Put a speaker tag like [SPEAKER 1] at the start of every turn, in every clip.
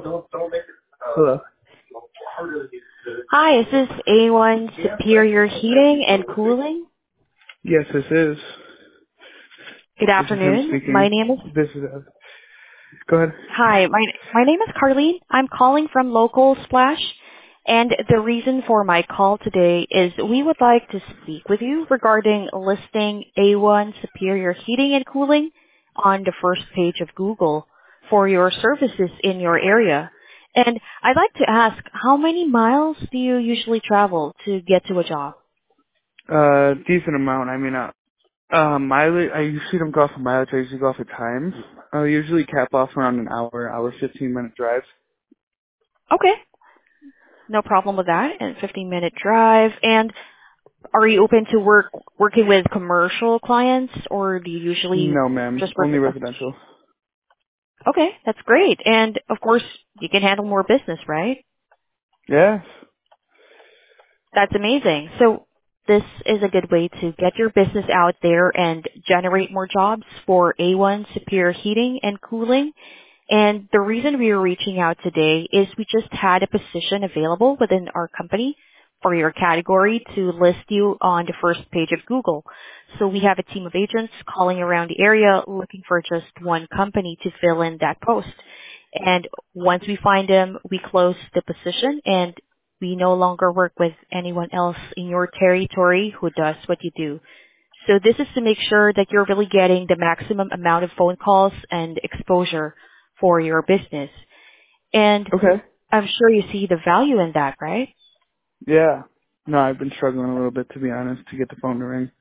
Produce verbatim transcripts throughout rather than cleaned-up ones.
[SPEAKER 1] Hello.
[SPEAKER 2] Hi, is this A one Superior Heating and Cooling?
[SPEAKER 1] Yes, this is.
[SPEAKER 2] Good
[SPEAKER 1] This is him
[SPEAKER 2] afternoon. My
[SPEAKER 1] speaking.
[SPEAKER 2] name is
[SPEAKER 1] This is. Uh, go ahead.
[SPEAKER 2] Hi, my my name is Carlene. I'm calling from Local Splash, and the reason for my call today is we would like to speak with you regarding listing A one Superior Heating and Cooling on the first page of Google for your services in your area. And I'd like to ask, how many miles do you usually travel to get to a job?
[SPEAKER 1] Uh, decent amount. I mean, uh, uh, mileage. I usually don't go off of mileage. I usually go off of time. I usually cap off around an hour, hour fifteen minute drive.
[SPEAKER 2] Okay. No problem with that. And fifteen minute drive. And are you open to work working with commercial clients, or do you usually
[SPEAKER 1] No, ma'am.
[SPEAKER 2] just work
[SPEAKER 1] Only
[SPEAKER 2] with
[SPEAKER 1] residential.
[SPEAKER 2] residential? Okay, that's great. And of course, you can handle more business, right?
[SPEAKER 1] Yes.
[SPEAKER 2] That's amazing. So this is a good way to get your business out there and generate more jobs for A one Superior Heating and Cooling. And the reason we are reaching out today is we just had a position available within our company for your category to list you on the first page of Google. So we have a team of agents calling around the area looking for just one company to fill in that post. And once we find them, we close the position and we no longer work with anyone else in your territory who does what you do. So this is to make sure that you're really getting the maximum amount of phone calls and exposure for your business. And
[SPEAKER 1] Okay.
[SPEAKER 2] I'm sure you see the value in that, right?
[SPEAKER 1] Yeah. No, I've been struggling a little bit, to be honest, to get the phone to ring.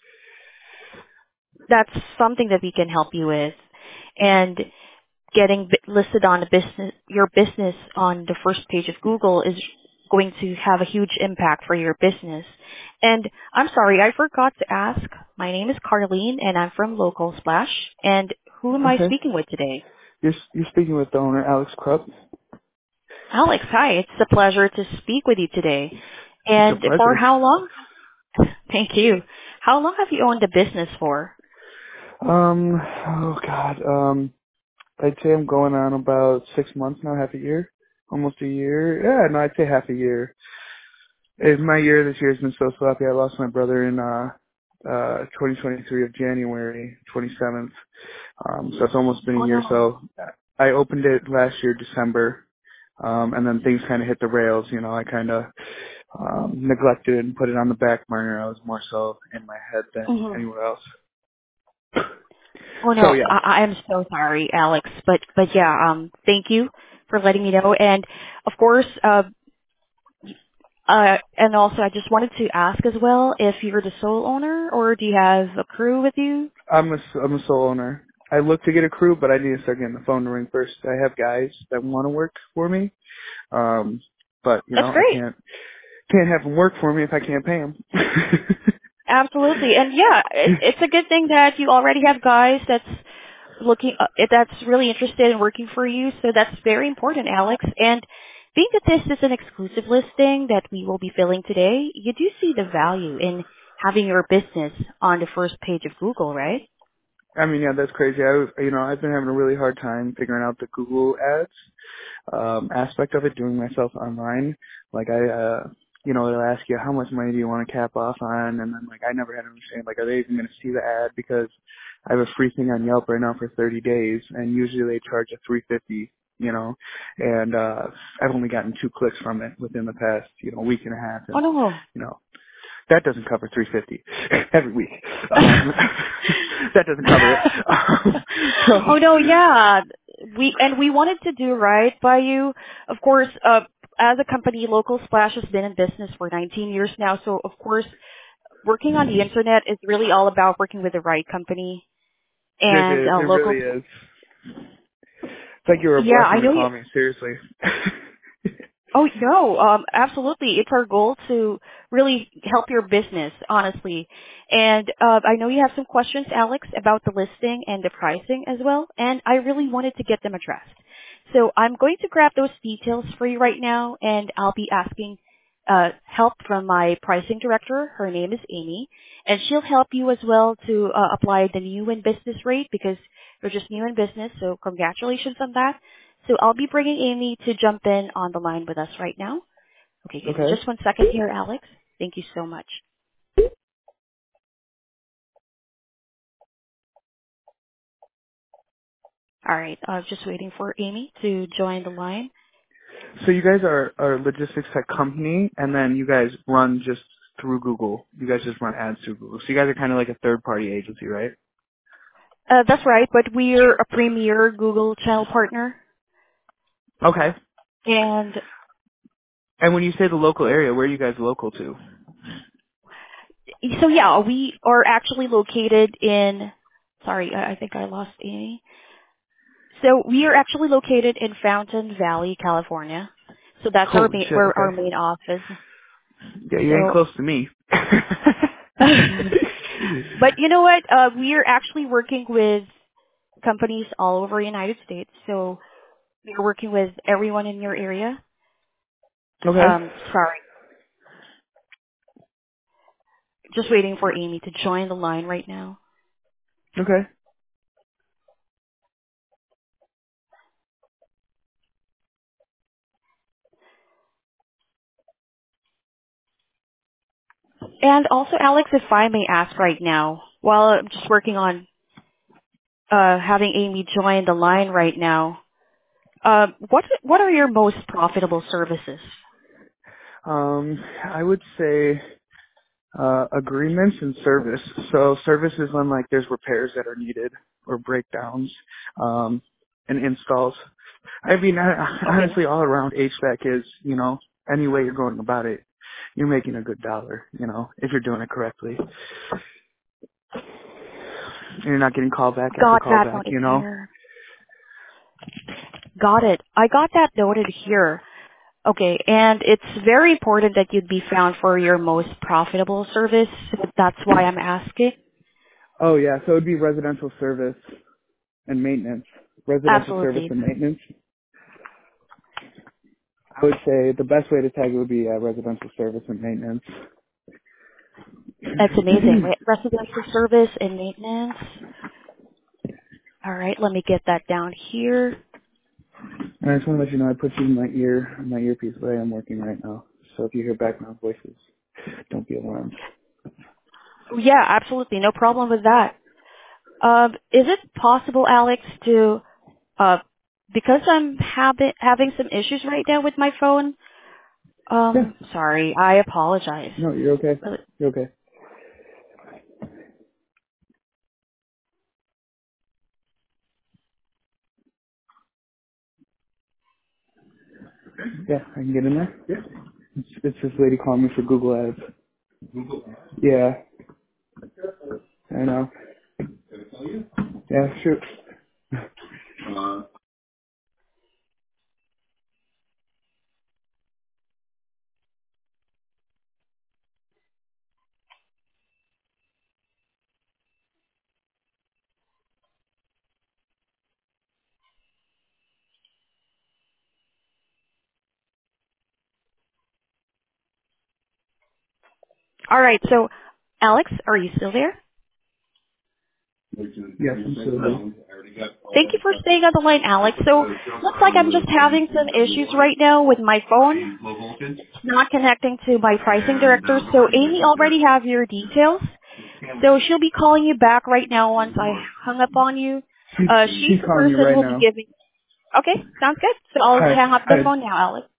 [SPEAKER 2] That's something that we can help you with. And getting bi- listed on a business, your business on the first page of Google is going to have a huge impact for your business. And I'm sorry, I forgot to ask. My name is Carlene and I'm from Local Splash. And who am I
[SPEAKER 1] Okay.
[SPEAKER 2] speaking with today?
[SPEAKER 1] You're you're speaking with the owner, Alex Krupp.
[SPEAKER 2] Alex, hi. It's a pleasure to speak with you today.
[SPEAKER 1] It's a
[SPEAKER 2] And for
[SPEAKER 1] pleasure.
[SPEAKER 2] how long? Thank you. How long have you owned the business for?
[SPEAKER 1] Um. Oh God. Um. I'd say I'm going on about six months now, half a year, almost a year. Yeah, no, I'd say half a year. It, my year this year has been so sloppy. I lost my brother in uh, uh, twenty twenty-three of January twenty-seventh. Um, so it's almost been
[SPEAKER 2] Oh
[SPEAKER 1] a year.
[SPEAKER 2] no.
[SPEAKER 1] So I opened it last year, December, um, and then things kind of hit the rails. You know, I kind of um, neglected it and put it on the back burner. I was more so in my head than
[SPEAKER 2] hmm
[SPEAKER 1] anywhere else.
[SPEAKER 2] Oh
[SPEAKER 1] So
[SPEAKER 2] no,
[SPEAKER 1] yeah,
[SPEAKER 2] I, I am so sorry, Alex. But but yeah, um, thank you for letting me know. And of course, uh, uh, and also I just wanted to ask as well if you're the sole owner or do you have a crew with you?
[SPEAKER 1] I'm a, I'm a sole owner. I look to get a crew, but I need to start getting the phone to ring first. I have guys that want to work for me, um, but you
[SPEAKER 2] That's
[SPEAKER 1] know I
[SPEAKER 2] great.
[SPEAKER 1] can't can't have them work for me if I can't pay them.
[SPEAKER 2] Absolutely. And yeah, it, it's a good thing that you already have guys that's looking uh, that's really interested in working for you. So that's very important, Alex. And being that this is an exclusive listing that we will be filling today, you do see the value in having your business on the first page of Google, right?
[SPEAKER 1] I mean, yeah, that's crazy. I was, you know, I've been having a really hard time figuring out the Google ads um, aspect of it, doing myself online. Like I, uh, you know, they'll ask you how much money do you want to cap off on, and then like I never had to understand like are they even going to see the ad because I have a free thing on Yelp right now for thirty days, and usually they charge a three fifty. You know, and uh I've only gotten two clicks from it within the past, you know, week and a half,
[SPEAKER 2] Oh
[SPEAKER 1] and
[SPEAKER 2] no.
[SPEAKER 1] you know, that doesn't cover three fifty every week. Um, that doesn't cover it. Um, so,
[SPEAKER 2] Oh no, yeah. We and we wanted to do right by you. Of course, uh as a company, Local Splash has been in business for nineteen years now, so of course working on the internet is really all about working with the right company.
[SPEAKER 1] it
[SPEAKER 2] And
[SPEAKER 1] is.
[SPEAKER 2] uh,
[SPEAKER 1] It
[SPEAKER 2] local,
[SPEAKER 1] really is. It's like you were a
[SPEAKER 2] yeah, I
[SPEAKER 1] blessing to
[SPEAKER 2] know
[SPEAKER 1] call
[SPEAKER 2] you.
[SPEAKER 1] me. Seriously.
[SPEAKER 2] Oh no, um, absolutely. It's our goal to really help your business, honestly. And uh, I know you have some questions, Alex, about the listing and the pricing as well, and I really wanted to get them addressed. So I'm going to grab those details for you right now, and I'll be asking uh, help from my pricing director. Her name is Amy, and she'll help you as well to uh, apply the new in business rate because you're just new in business. So congratulations on that. So I'll be bringing Amy to jump in on the line with us right now. Okay, give me
[SPEAKER 1] Okay.
[SPEAKER 2] just one second here, Alex. Thank you so much. All right, uh, just waiting for Amy to join the line.
[SPEAKER 1] So you guys are, are a logistics tech company, and then you guys run just through Google. You guys just run ads through Google. So you guys are kind of like a third-party agency, right?
[SPEAKER 2] Uh, that's right, but we're a premier Google channel partner.
[SPEAKER 1] Okay.
[SPEAKER 2] And
[SPEAKER 1] And when you say the local area, where are you guys local to?
[SPEAKER 2] so, yeah, we are actually located in, sorry, I, I think I lost Amy. So we are actually located in Fountain Valley, California. So that's our
[SPEAKER 1] Holy
[SPEAKER 2] main,
[SPEAKER 1] shit,
[SPEAKER 2] where our
[SPEAKER 1] okay.
[SPEAKER 2] main office.
[SPEAKER 1] Yeah, you ain't
[SPEAKER 2] So,
[SPEAKER 1] close to me.
[SPEAKER 2] but you know what? Uh, we are actually working with companies all over the United States. So we're working with everyone in your area.
[SPEAKER 1] Okay.
[SPEAKER 2] Um, sorry, just waiting for Amy to join the line right now.
[SPEAKER 1] Okay.
[SPEAKER 2] And also, Alex, if I may ask right now, while I'm just working on uh, having Amy join the line right now, uh, what what are your most profitable services?
[SPEAKER 1] Um, I would say uh, agreements and service. So service is when like there's repairs that are needed or breakdowns, um, and installs. I mean, I,
[SPEAKER 2] Okay.
[SPEAKER 1] honestly, all around H V A C is, you know, any way you're going about it, you're making a good dollar, you know, if you're doing it correctly. And you're not getting call back after
[SPEAKER 2] Got
[SPEAKER 1] call
[SPEAKER 2] that
[SPEAKER 1] back,
[SPEAKER 2] noted
[SPEAKER 1] you know.
[SPEAKER 2] here. Got it. I got that noted here. Okay, and it's very important that you'd be found for your most profitable service. That's why I'm asking.
[SPEAKER 1] Oh yeah, so it'd be residential service and maintenance. Residential service
[SPEAKER 2] Absolutely.
[SPEAKER 1] and maintenance. I would say the best way to tag it would be uh, residential service and maintenance.
[SPEAKER 2] That's amazing. Re- Residential service and maintenance. All right, let me get that down here.
[SPEAKER 1] And I just want to let you know I put you in my ear, in my earpiece where I am working right now. So if you hear background voices, don't be alarmed.
[SPEAKER 2] Yeah, absolutely. No problem with that. Um, is it possible, Alex, to, uh, because I'm habi- having some issues right now with my phone,
[SPEAKER 1] Yeah.
[SPEAKER 2] um, sorry, I apologize.
[SPEAKER 1] No, you're okay.
[SPEAKER 2] Uh,
[SPEAKER 1] You're okay. Yeah, I can get in there. Yeah. It's, it's this lady calling me for Google Ads. Yeah, I know. Yeah, shoot.
[SPEAKER 2] all right, so, Alex, are you still there?
[SPEAKER 1] Yes, I'm still there.
[SPEAKER 2] Thank you for staying on the line, Alex. So, looks like I'm just having some issues right now with my phone. It's not connecting to my pricing director, so Amy already have your details. So she'll be calling you back right now once I hung up on you.
[SPEAKER 1] She's,
[SPEAKER 2] Uh, she's
[SPEAKER 1] she's
[SPEAKER 2] the
[SPEAKER 1] calling me
[SPEAKER 2] person who
[SPEAKER 1] right
[SPEAKER 2] will be
[SPEAKER 1] now.
[SPEAKER 2] giving. Okay, sounds good. So I'll
[SPEAKER 1] Hi.
[SPEAKER 2] hang up the
[SPEAKER 1] Hi.
[SPEAKER 2] phone now, Alex.